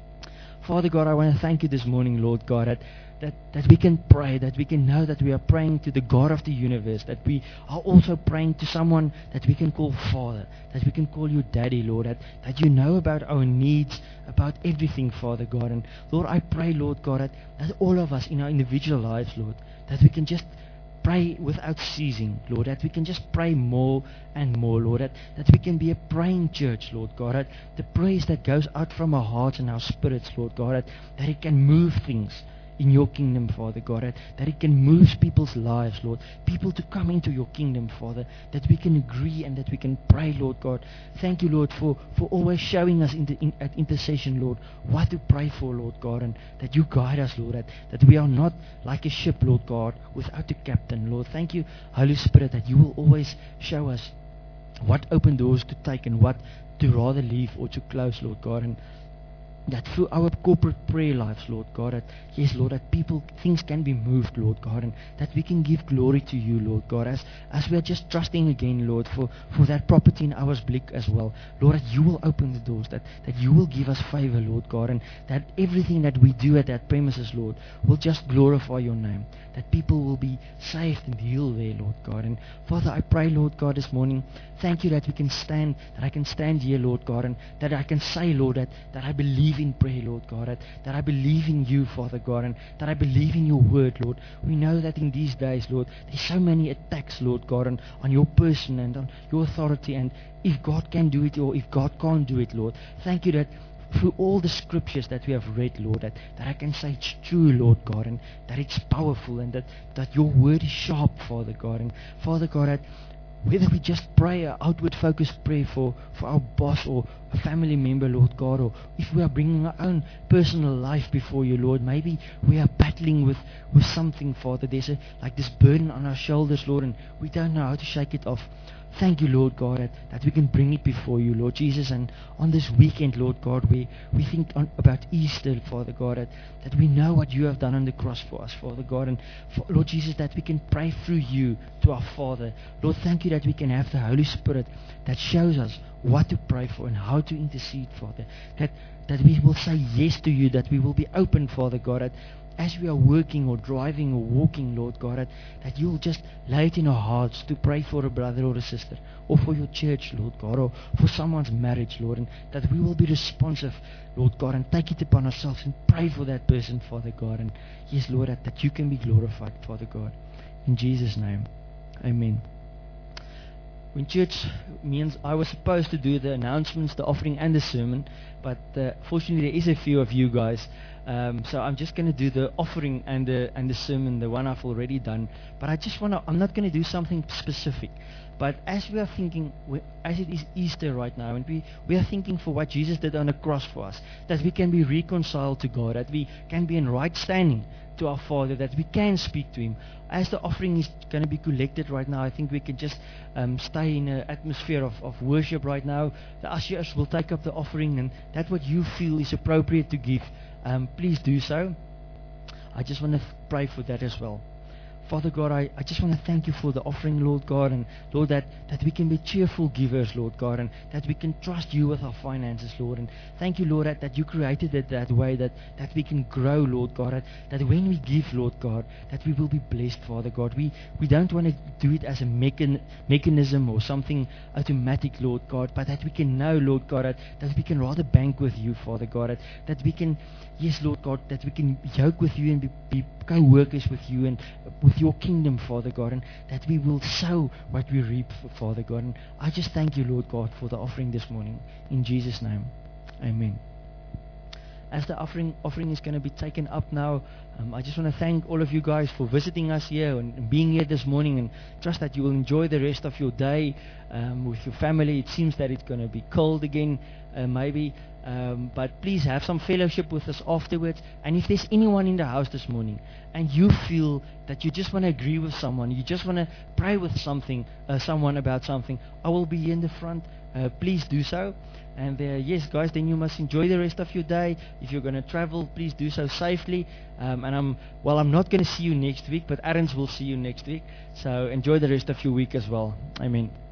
Father God, I want to thank You this morning, Lord God, that, that, that we can pray, that we can know that we are praying to the God of the universe, that we are also praying to someone that we can call Father, that we can call You Daddy, Lord, that, that You know about our needs, about everything, Father God. And Lord, I pray, Lord God, that, that all of us in our individual lives, Lord, that we can just pray without ceasing, Lord, that we can just pray more and more, Lord, that, that we can be a praying church, Lord God, that the praise that goes out from our hearts and our spirits, Lord God, that, that it can move things in Your kingdom, Father God, that, that it can move people's lives, Lord, people to come into Your kingdom, Father, that we can agree and that we can pray, Lord God. Thank You, Lord, for, for always showing us in the, in, at intercession, Lord, what to pray for, Lord God, and that You guide us, Lord, that, that we are not like a ship, Lord God, without a captain, Lord. Thank You, Holy Spirit, that You will always show us what open doors to take and what to rather leave or to close, Lord God, and that through our corporate prayer lives, Lord God, that, yes, Lord, that people, things can be moved, Lord God, and that we can give glory to You, Lord God, as, as we are just trusting again, Lord, for, for that property in Ouwersblick as well. Lord, that You will open the doors, that, that You will give us favor, Lord God, and that everything that we do at that premises, Lord, will just glorify Your name, that people will be saved and healed there, Lord God. And Father, I pray, Lord God, this morning, thank You that we can stand, that I can stand here, Lord God, and that I can say, Lord, that, that I believe in prayer, Lord God, that, that I believe in You, Father God, and that I believe in Your word, Lord. We know that in these days, Lord, there's so many attacks, Lord God, on, on Your person and on Your authority, and if God can do it or if God can't do it, Lord, thank You that through all the scriptures that we have read, Lord, that, that I can say it's true, Lord God, and that it's powerful, and that, that Your word is sharp, Father God. And Father God, that whether we just pray an outward focused prayer for, for our boss or a family member, Lord God, or if we are bringing our own personal life before You, Lord, maybe we are battling with, with something, Father. There's a, like this burden on our shoulders, Lord, and we don't know how to shake it off. Thank You, Lord God, that, that we can bring it before You, Lord Jesus. And on this weekend, Lord God, we, we think on, about Easter, Father God, that, that we know what You have done on the cross for us, Father God. And for, Lord Jesus, that we can pray through You to our Father. Lord, thank You that we can have the Holy Spirit that shows us what to pray for and how to intercede, Father. That, that we will say yes to You, that we will be open, Father God, that as we are working or driving or walking, Lord God, that, that You will just lay it in our hearts to pray for a brother or a sister, or for Your church, Lord God, or for someone's marriage, Lord, and that we will be responsive, Lord God, and take it upon ourselves and pray for that person, Father God. And yes, Lord, that, that You can be glorified, Father God. In Jesus' name, amen. When church means I was supposed to do the announcements, the offering, and the sermon, but uh, fortunately there is a few of you guys. Um, so I'm just going to do the offering and the and the sermon, the one I've already done. But I just want to, I'm not going to do something specific. But as we are thinking, as it is Easter right now, and we, we are thinking for what Jesus did on the cross for us, that we can be reconciled to God, that we can be in right standing to our Father, that we can speak to Him. As the offering is going to be collected right now, I think we can just um, stay in an atmosphere of, of worship right now. The ushers will take up the offering, and that's what you feel is appropriate to give. Um, please do so. I just want to pray for that as well. Father God, I, I just want to thank You for the offering, Lord God, and Lord, that, that we can be cheerful givers, Lord God, and that we can trust You with our finances, Lord. And thank You, Lord, that, that You created it that way, that, that we can grow, Lord God, that, that when we give, Lord God, that we will be blessed, Father God. We we don't want to do it as a mechan, mechanism or something automatic, Lord God, but that we can know, Lord God, that, that we can rather bank with You, Father God, that, that we can, yes, Lord God, that we can yoke with You and be, be co-workers with You and with Your kingdom, Father God, and that we will sow what we reap, Father God. And I just thank You, Lord God, for the offering this morning. In Jesus' name, amen. As the offering offering is going to be taken up now, um, I just want to thank all of you guys for visiting us here and, and being here this morning, and trust that you will enjoy the rest of your day um, with your family. It seems that it's going to be cold again, uh, maybe. Um, but please have some fellowship with us afterwards. And if there's anyone in the house this morning and you feel that you just want to agree with someone, you just want to pray with something, uh, someone about something, I will be here in the front. Uh, please do so. And uh, yes, guys, then you must enjoy the rest of your day. If you're going to travel, please do so safely. Um, and I'm well, I'm not going to see you next week, but Aaron's will see you next week. So enjoy the rest of your week as well. Amen.